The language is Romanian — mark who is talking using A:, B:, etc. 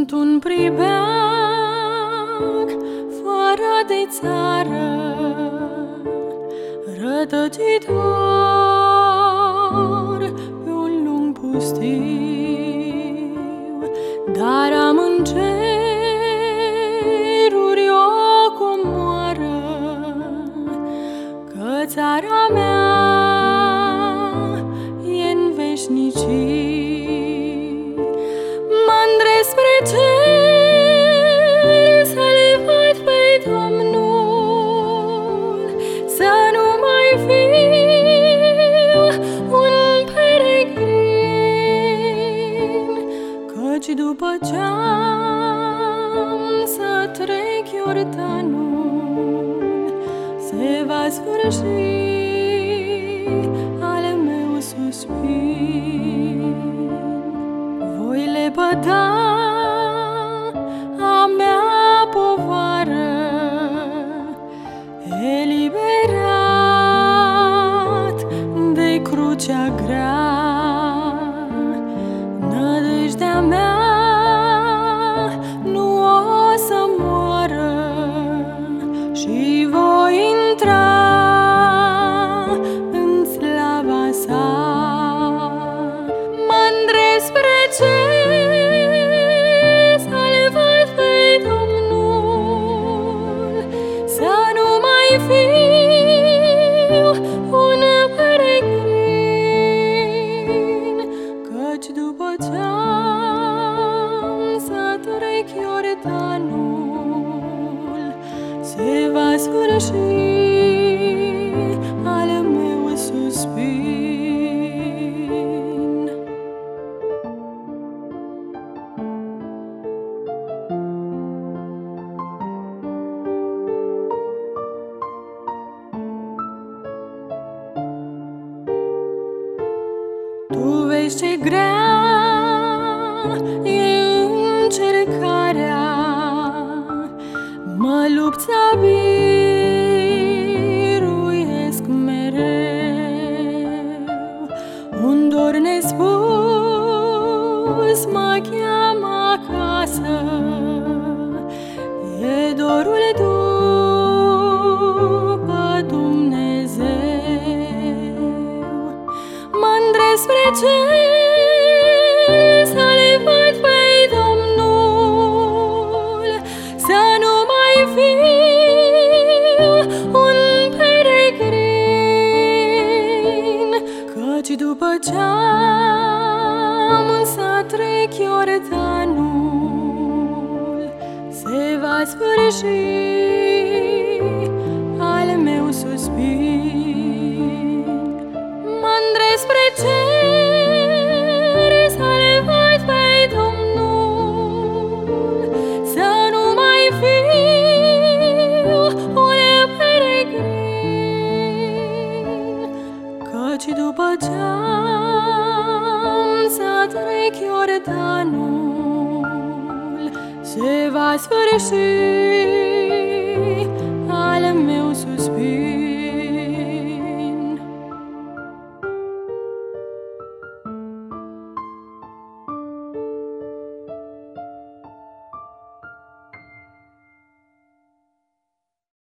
A: Sunt un pribeag fără de țară, rătăcitor pe un lung pustiu, dar am în ceruri o comoară, că țara mea e-n veșnicii. Mândre spre cer să-L văd pe Domnul, să nu mai fiu un peregrin, căci după ce-am să trec Iordanul, se va sfârși al meu suspin. Voi lepăda a mea povară, eliberat de crucea grea. Nădejdea mea nu o să moară și voi intra în slava sa. Mândre spre cer să-L văd pe Domnul, să nu mai fiu un peregrin, căci după ce-am să trec Iordanul, se va sfârși al meu suspin. Tu vezi ce grea e încercarea, mă lupt să biruiesc mereu. Un dor nespus mă cheamă acasă, e dorul după Dumnezeu. Mândre spre cer să-L văd pe Domnul, să nu mai fiu un peregrin, căci după ce-am să trec Iordanul, se va sfârși al meu suspin. Mândre spre cer să-L văd pe Domnul, să nu mai fiu un peregrin, căci după ce-am să trec Iordanul, se va sfârși